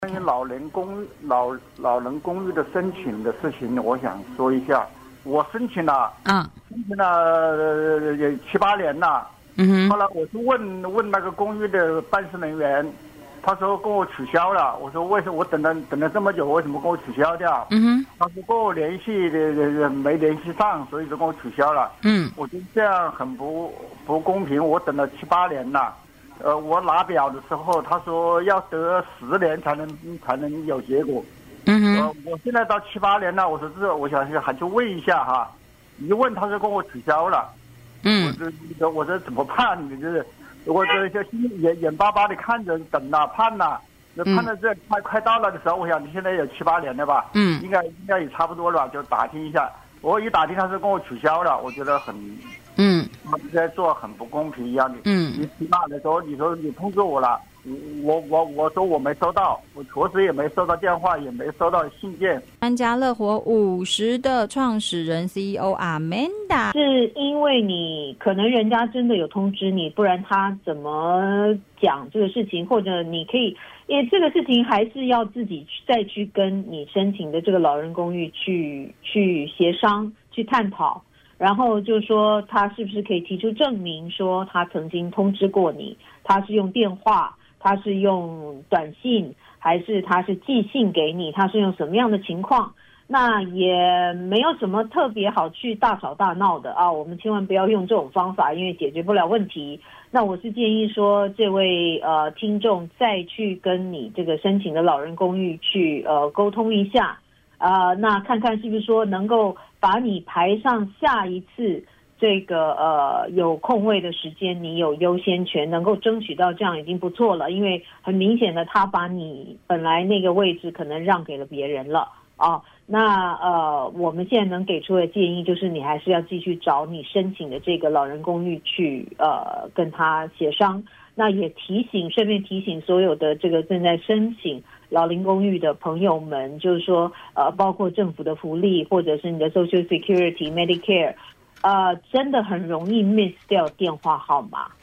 关于老人公寓的申请的事情，我想说一下。我申请了7-8年了。后来我是问那个公寓的办事人员，他说跟我取消了。我说为什么我等了这么久，为什么跟我取消掉？他说跟我联系的没联系上，所以就跟我取消了。我觉得这样很不公平。我等了7-8年了。我拿表的时候，他说要得10年才能有结果。我现在到7-8年了，我说我想还去问一下哈，一问他就跟我取消了。我说怎么办？我这眼巴巴的看着等了盼了，盼到这快到了的时候，我想你现在有7-8年了吧？应该也差不多了，就打听一下。我一打听，他是跟我取消了，我觉得很在做很不公平一样的。你起码来说，你说你通知我了，我说我没收到，我确实也没收到电话，也没收到信件。 安家乐活50的创始人 CEO Amanda， 是因为你可能人家真的有通知你，不然他怎么讲这个事情？或者你可以，因为这个事情还是要自己再去跟你申请的这个老人公寓去协商、去探讨。然后就说他是不是可以提出证明，说他曾经通知过你，他是用电话，他是用短信，还是他是寄信给你，他是用什么样的情况？那也没有什么特别好去大吵大闹的啊，我们千万不要用这种方法，因为解决不了问题。那我是建议说，这位听众再去跟你这个申请的老人公寓去沟通一下。那看看是不是说能够把你排上下一次这个有空位的时间，你有优先权，能够争取到这样已经不错了。因为很明显的，他把你本来那个位置可能让给了别人了啊。那我们现在能给出的建议就是，你还是要继续找你申请的这个老人公寓去跟他协商。那也顺便提醒所有的这个正在申请老龄公寓的朋友们，就是说包括政府的福利或者是你的 Social Security、Medicare，真的很容易 miss 掉电话号码。